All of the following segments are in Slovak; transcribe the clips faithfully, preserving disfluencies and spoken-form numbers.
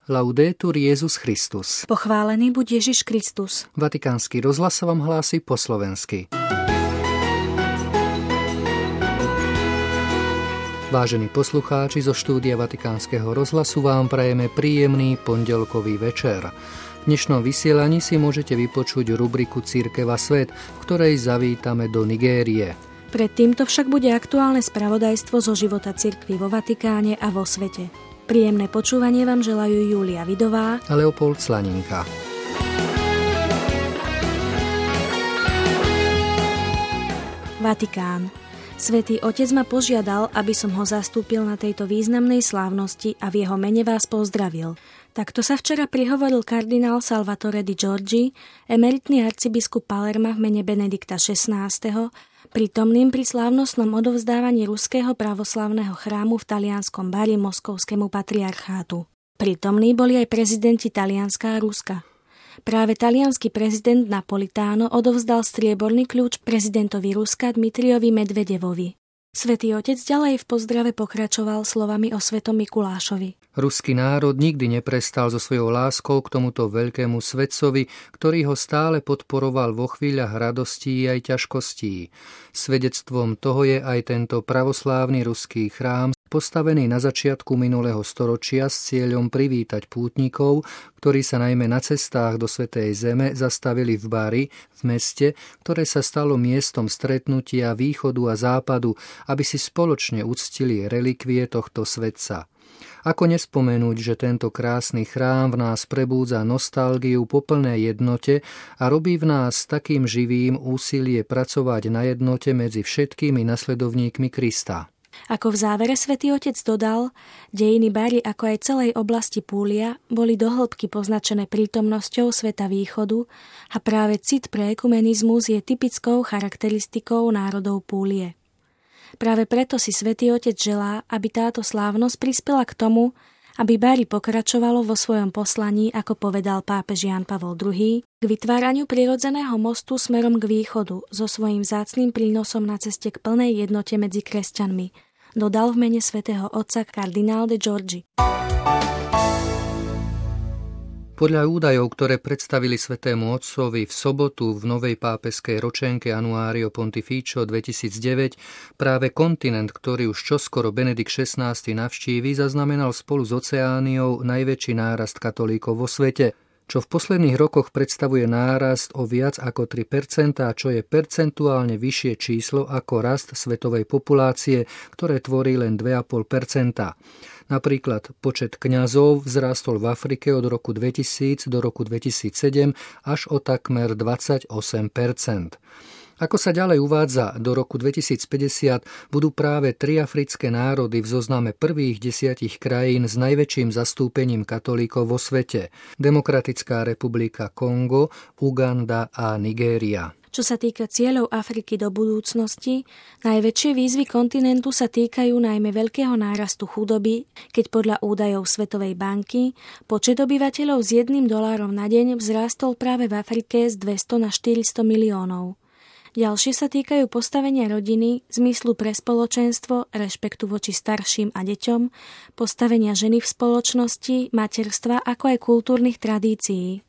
Laudetur Jesus Christus. Pochválený buď Ježiš Kristus. Vatikánsky rozhlas vám hlási po slovensky. Vážení poslucháči, zo štúdia Vatikánskeho rozhlasu vám prajeme príjemný pondelkový večer. V dnešnom vysielaní si môžete vypočuť rubriku Cirkev a svet, v ktorej zavítame do Nigérie. Pred týmto však bude aktuálne spravodajstvo zo života cirkvi vo Vatikáne a vo svete. Príjemné počúvanie vám želajú Júlia Vidová a Leopold Slaninka. Vatikán. Svätý Otec ma požiadal, aby som ho zastúpil na tejto významnej slávnosti a v jeho mene vás pozdravil. Takto sa včera prihovoril kardinál Salvatore Di Giorgi, emeritný arcibiskup Palerma v mene Benedikta šestnásteho, prítomným pri slávnostnom odovzdávaní ruského pravoslavného chrámu v talianskom Bari moskovskému patriarchátu. Prítomní boli aj prezidenti Talianska a Ruska. Práve taliansky prezident Napolitano odovzdal strieborný kľúč prezidentovi Ruska Dmitrijovi Medvedevovi. Svätý Otec ďalej v pozdrave pokračoval slovami o svetom Mikulášovi. Ruský národ nikdy neprestal so svojou láskou k tomuto veľkému svetcovi, ktorý ho stále podporoval vo chvíľach radostí aj ťažkostí. Svedectvom toho je aj tento pravoslávny ruský chrám, postavený na začiatku minulého storočia s cieľom privítať pútnikov, ktorí sa najmä na cestách do Svätej Zeme zastavili v Bari, v meste, ktoré sa stalo miestom stretnutia východu a západu, aby si spoločne uctili relikvie tohto svetca. Ako nespomenúť, že tento krásny chrám v nás prebúdza nostalgiu po plnej jednote a robí v nás takým živým úsilie pracovať na jednote medzi všetkými nasledovníkmi Krista. Ako v závere Svätý Otec dodal, dejiny Bari ako aj celej oblasti Púlia boli do hĺbky poznačené prítomnosťou sveta východu a práve cit pre ekumenizmus je typickou charakteristikou národov Púlie. Práve preto si Svätý Otec želá, aby táto slávnosť prispela k tomu, aby Bari pokračovalo vo svojom poslaní, ako povedal pápež Ján Pavol druhý, k vytváraniu prirodzeného mostu smerom k východu so svojím vzácnym prínosom na ceste k plnej jednote medzi kresťanmi, dodal v mene svätého Otca kardinál Di Giorgi. Podľa údajov, ktoré predstavili svätému Otcovi v sobotu v novej pápeskej ročenke Annuario Pontificio dvetisícdeväť, práve kontinent, ktorý už čoskoro Benedikt šestnásty navštívi, zaznamenal spolu s Oceániou najväčší nárast katolíkov vo svete, čo v posledných rokoch predstavuje nárast o viac ako tri percentá, čo je percentuálne vyššie číslo ako rast svetovej populácie, ktoré tvorí len dva celé päť percenta. Napríklad počet kňazov vzrástol v Afrike od roku dvetisíc do roku dvetisícsedem až o takmer dvadsaťosem percent. Ako sa ďalej uvádza, do roku dvetisícpäťdesiat budú práve tri africké národy v zozname prvých desiatich krajín s najväčším zastúpením katolíkov vo svete: Demokratická republika Kongo, Uganda a Nigéria. Čo sa týka cieľov Afriky do budúcnosti, najväčšie výzvy kontinentu sa týkajú najmä veľkého nárastu chudoby, keď podľa údajov Svetovej banky počet obyvateľov s jedným dolárom na deň vzrástol práve v Afrike z dvesto na štyristo miliónov. Ďalšie sa týkajú postavenia rodiny, zmyslu pre spoločenstvo, rešpektu voči starším a deťom, postavenia ženy v spoločnosti, materstva, ako aj kultúrnych tradícií.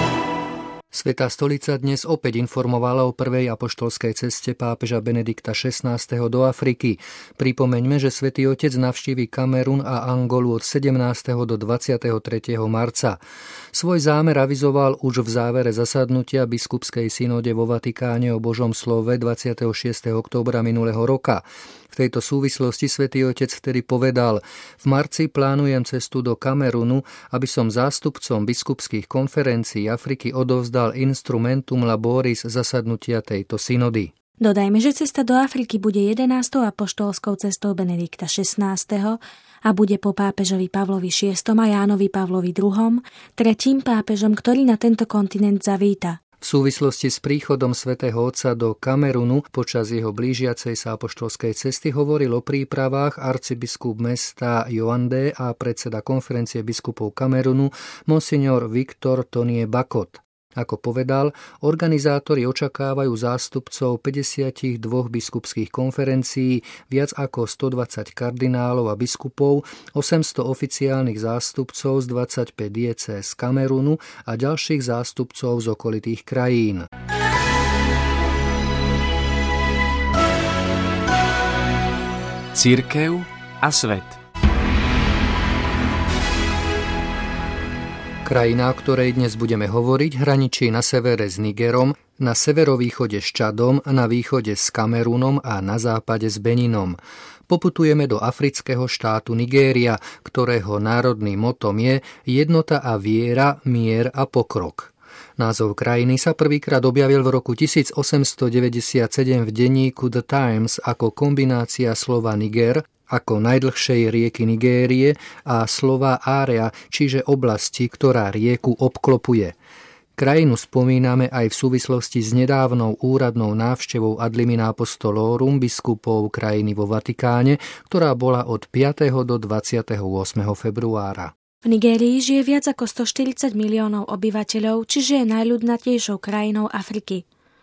Svätá stolica dnes opäť informovala o prvej apoštolskej ceste pápeža Benedikta šestnásteho do Afriky. Pripomeňme, že Svätý Otec navštívi Kamerun a Angolu od sedemnásteho do dvadsiateho tretieho marca. Svoj zámer avizoval už v závere zasadnutia biskupskej synode vo Vatikáne o Božom slove dvadsiateho šiesteho októbra minulého roka. V tejto súvislosti Svätý Otec vtedy povedal: v marci plánujem cestu do Kamerunu, aby som zástupcom biskupských konferencií Afriky odovzdal instrumentum laboris zasadnutia tejto synody. Dodajme, že cesta do Afriky bude jedenástou apoštolskou cestou Benedikta šestnásteho a bude po pápežovi Pavlovi šiestom a Jánovi Pavlovi druhom, tretím pápežom, ktorý na tento kontinent zavíta. V súvislosti s príchodom svätého Otca do Kamerunu počas jeho blížiacej sa apoštolskej cesty hovoril o prípravách arcibiskup mesta Yaoundé a predseda konferencie biskupov Kamerunu monsignor Victor Tonie Bakot. Ako povedal, organizátori očakávajú zástupcov päťdesiatdva biskupských konferencií, viac ako stodvadsať kardinálov a biskupov, osemsto oficiálnych zástupcov z dvadsaťpäť diecéz z Kamerunu a ďalších zástupcov z okolitých krajín. Cirkev a svet. Krajina, o ktorej dnes budeme hovoriť, hraničí na severe s Nigerom, na severovýchode s Čadom, na východe s Kamerunom a na západe s Beninom. Poputujeme do afrického štátu Nigéria, ktorého národným motom je jednota a viera, mier a pokrok. Názov krajiny sa prvýkrát objavil v roku tisícosemstodeväťdesiatsedem v denníku The Times ako kombinácia slova Niger, ako najdlhšej rieky Nigérie, a slova area, čiže oblasti, ktorá rieku obklopuje. Krajinu spomíname aj v súvislosti s nedávnou úradnou návštevou Adlimina Apostolorum biskupov krajiny vo Vatikáne, ktorá bola od piateho do dvadsiateho ôsmeho februára. V Nigérii žije viac ako stoštyridsať miliónov obyvateľov, čiže je najľudnatejšou krajinou Afriky.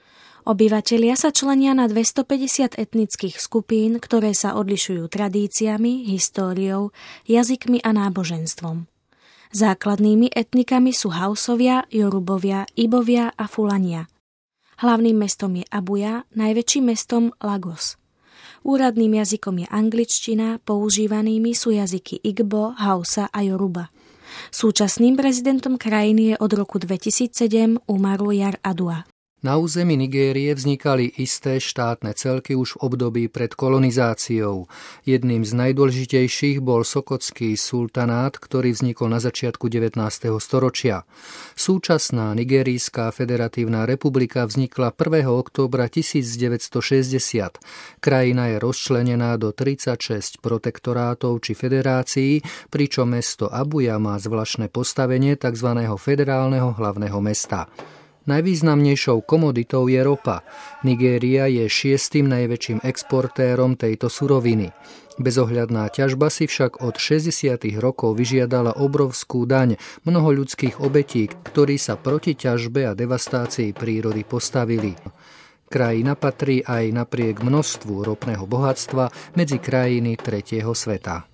Obyvatelia sa členia na dvestopäťdesiat etnických skupín, ktoré sa odlišujú tradíciami, históriou, jazykmi a náboženstvom. Základnými etnikami sú Hausovia, Jorubovia, Ibovia a Fulania. Hlavným mestom je Abuja, najväčším mestom Lagos. Úradným jazykom je angličtina, používanými sú jazyky Igbo, Hausa a Yoruba. Súčasným prezidentom krajiny je od roku dvetisícsedem Umaru Yar'Adua. Na území Nigérie vznikali isté štátne celky už v období pred kolonizáciou. Jedným z najdôležitejších bol Sokotský sultanát, ktorý vznikol na začiatku devätnásteho storočia. Súčasná Nigérijská federatívna republika vznikla prvého októbra tisícdeväťstošesťdesiat. Krajina je rozčlenená do tridsaťšesť protektorátov či federácií, pričom mesto Abuja má zvláštne postavenie tzv. Federálneho hlavného mesta. Najvýznamnejšou komoditou je ropa. Nigéria je šiestym najväčším exportérom tejto suroviny. Bezohľadná ťažba si však od šesťdesiatych rokov vyžiadala obrovskú daň, mnoho ľudských obetí, ktorí sa proti ťažbe a devastácii prírody postavili. Krajina patrí aj napriek množstvu ropného bohatstva medzi krajiny tretieho sveta.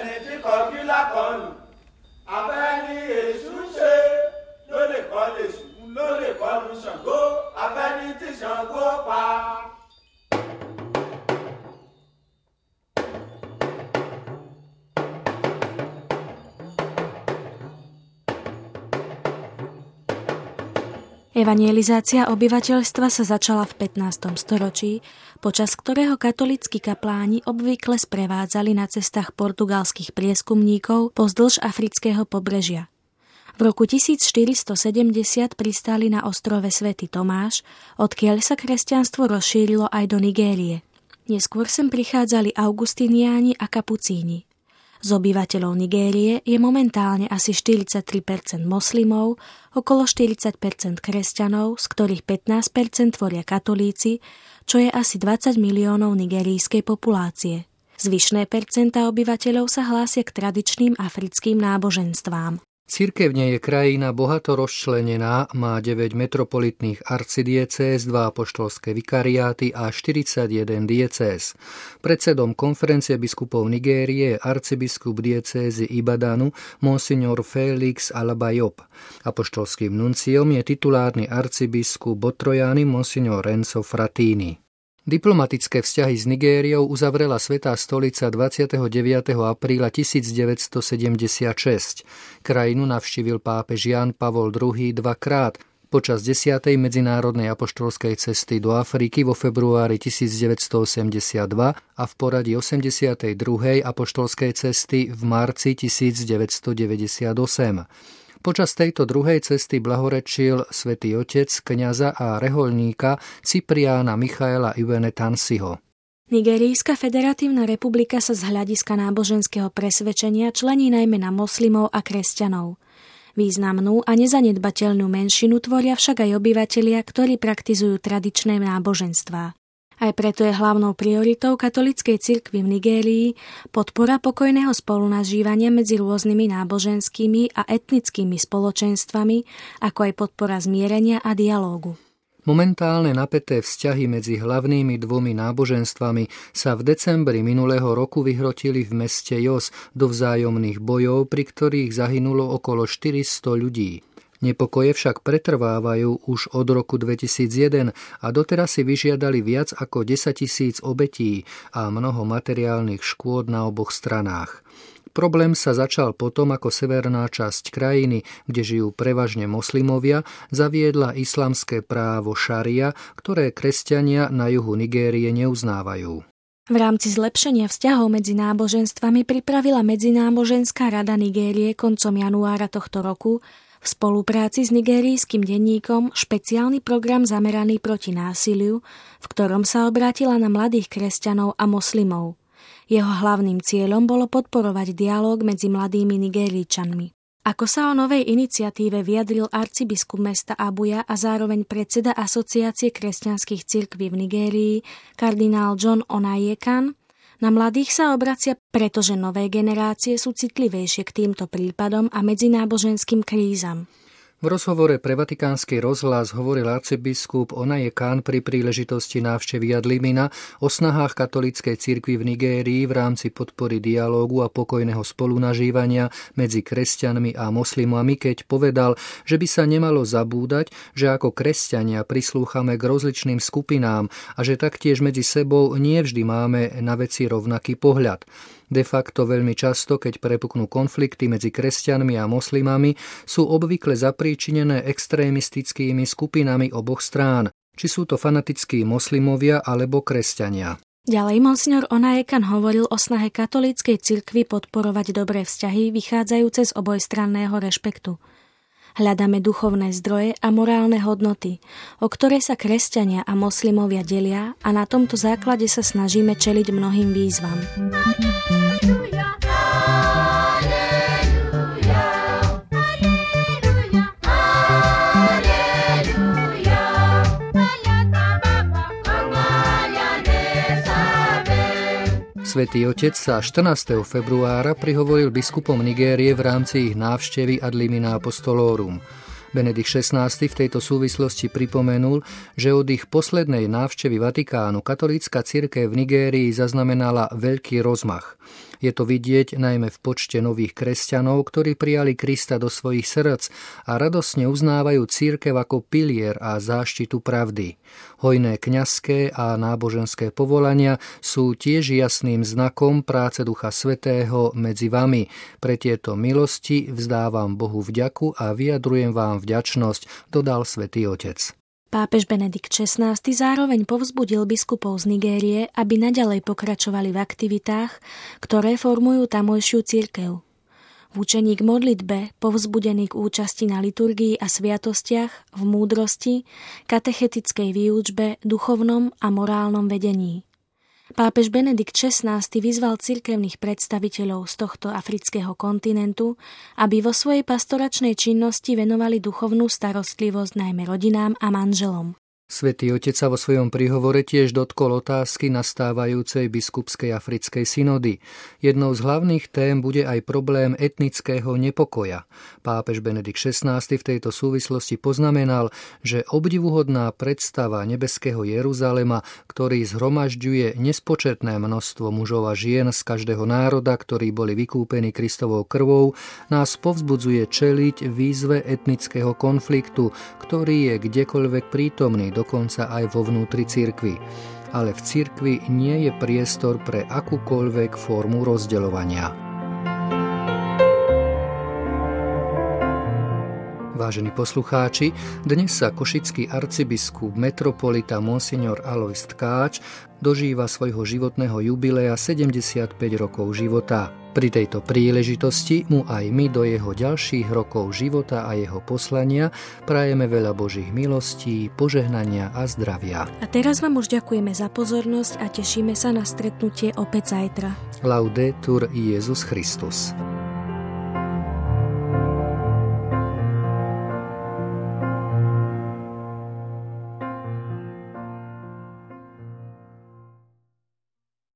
Evangelizácia obyvateľstva sa začala v pätnástom storočí, počas ktorého katolícki kapláni obvykle sprevádzali na cestách portugalských prieskumníkov pozdĺž afrického pobrežia. V roku tisícštyristosedemdesiat pristáli na ostrove Svätý Tomáš, odkiaľ sa kresťanstvo rozšírilo aj do Nigérie. Neskôr sem prichádzali augustiniáni a kapucíni. Z obyvateľov Nigérie je momentálne asi štyridsaťtri percent moslimov, okolo štyridsať percent kresťanov, z ktorých pätnásť percent tvoria katolíci, čo je asi dvadsať miliónov nigerijskej populácie. Zvyšné percentá obyvateľov sa hlásia k tradičným africkým náboženstvám. Cirkevne je krajina bohato rozčlenená, má deväť metropolitných arcidiecéz, dva apoštolské vikariáty a štyridsaťjeden diecéz. Predsedom konferencie biskupov Nigérie je arcibiskup diecézy Ibadanu monsignor Felix Alabajob. Apoštolským nunciom je titulárny arcibiskup Botrojány monsignor Renzo Fratini. Diplomatické vzťahy s Nigériou uzavrela Svätá stolica dvadsiateho deviateho apríla tisícdeväťstosedemdesiatšesť. Krajinu navštívil pápež Ján Pavol druhý dvakrát, počas desiatej medzinárodnej apoštolskej cesty do Afriky vo februári tisícdeväťstoosemdesiatdva a v poradí osemdesiatej druhej apoštolskej cesty v marci tisícdeväťstodeväťdesiatosem. Počas tejto druhej cesty blahorečil svätý otec kňaza a rehoľníka Cypriána Michaela Iwene Tansiho. Nigerijská federatívna republika sa z hľadiska náboženského presvedčenia člení najmä na moslimov a kresťanov. Významnú a nezanedbateľnú menšinu tvoria však aj obyvatelia, ktorí praktizujú tradičné náboženstvá. Aj preto je hlavnou prioritou katolíckej cirkvi v Nigérii podpora pokojného spolunažívania medzi rôznymi náboženskými a etnickými spoločenstvami, ako aj podpora zmierenia a dialógu. Momentálne napäté vzťahy medzi hlavnými dvomi náboženstvami sa v decembri minulého roku vyhrotili v meste Jos do vzájomných bojov, pri ktorých zahynulo okolo štyristo ľudí. Nepokoje však pretrvávajú už od roku dvetisícjeden a doteraz si vyžiadali viac ako desaťtisíc obetí a mnoho materiálnych škôd na oboch stranách. Problém sa začal potom, ako severná časť krajiny, kde žijú prevažne moslimovia, zaviedla islamské právo šaria, ktoré kresťania na juhu Nigérie neuznávajú. V rámci zlepšenia vzťahov medzi náboženstvami pripravila Medzináboženská rada Nigérie koncom januára tohto roku v spolupráci s nigérijským denníkom špeciálny program zameraný proti násiliu, v ktorom sa obrátila na mladých kresťanov a moslimov. Jeho hlavným cieľom bolo podporovať dialóg medzi mladými Nigérijčanmi. Ako sa o novej iniciatíve vyjadril arcibiskup mesta Abuja a zároveň predseda Asociácie kresťanských cirkví v Nigérii, kardinál John Onaiyekan, na mladých sa obracia, pretože nové generácie sú citlivejšie k týmto prípadom a medzináboženským krízam. V rozhovore pre Vatikánsky rozhlas hovoril arcibiskup Onaiyekan pri príležitosti návštevy Adlimina o snahách katolíckej cirkvi v Nigérii v rámci podpory dialógu a pokojného spolunažívania medzi kresťanmi a moslimami, keď povedal, že by sa nemalo zabúdať, že ako kresťania prislúchame k rozličným skupinám a že taktiež medzi sebou nie vždy máme na veci rovnaký pohľad. De facto veľmi často, keď prepuknú konflikty medzi kresťanmi a moslimami, sú obvykle zapríčinené extrémistickými skupinami oboch strán, či sú to fanatickí moslimovia alebo kresťania. Ďalej monsignor Onaiyekan hovoril o snahe katolíckej cirkvi podporovať dobré vzťahy vychádzajúce z obojstranného rešpektu. Hľadáme duchovné zdroje a morálne hodnoty, o ktoré sa kresťania a moslimovia delia a na tomto základe sa snažíme čeliť mnohým výzvam. Svätý Otec sa štrnásteho februára prihovoril biskupom Nigérie v rámci ich návštevy Ad Limina Apostolorum. Benedikt šestnásty v tejto súvislosti pripomenul, že od ich poslednej návštevy Vatikánu katolícka cirkev v Nigérii zaznamenala veľký rozmach. Je to vidieť najmä v počte nových kresťanov, ktorí prijali Krista do svojich srdc a radosne uznávajú cirkev ako pilier a záštitu pravdy. Hojné kňazské a náboženské povolania sú tiež jasným znakom práce Ducha Svätého medzi vami. Pre tieto milosti vzdávam Bohu vďaku a vyjadrujem vám vďačnosť, dodal Svätý Otec. Pápež Benedikt šestnásty zároveň povzbudil biskupov z Nigérie, aby naďalej pokračovali v aktivitách, ktoré formujú tamojšiu cirkev. V učení k modlitbe, povzbudený k účasti na liturgii a sviatostiach, v múdrosti, katechetickej výučbe, duchovnom a morálnom vedení. Pápež Benedikt šestnásty vyzval cirkevných predstaviteľov z tohto afrického kontinentu, aby vo svojej pastoračnej činnosti venovali duchovnú starostlivosť najmä rodinám a manželom. Svätý Otec sa vo svojom príhovore tiež dotkol otázky nastávajúcej biskupskej africkej synody. Jednou z hlavných tém bude aj problém etnického nepokoja. Pápež Benedikt šestnásty v tejto súvislosti poznamenal, že obdivuhodná predstava nebeského Jeruzalema, ktorý zhromažďuje nespočetné množstvo mužov a žien z každého národa, ktorí boli vykúpení Kristovou krvou, nás povzbudzuje čeliť výzve etnického konfliktu, ktorý je kdekoľvek prítomný, dokonca aj vo vnútri cirkvi. Ale v cirkvi nie je priestor pre akúkoľvek formu rozdeľovania. Vážení poslucháči, dnes sa košický arcibiskup metropolita monsignor Alojz Tkáč dožíva svojho životného jubilea sedemdesiatpäť rokov života. Pri tejto príležitosti mu aj my do jeho ďalších rokov života a jeho poslania prajeme veľa Božích milostí, požehnania a zdravia. A teraz vám už ďakujeme za pozornosť a tešíme sa na stretnutie opäť zajtra. Laudetur Jesus Christus.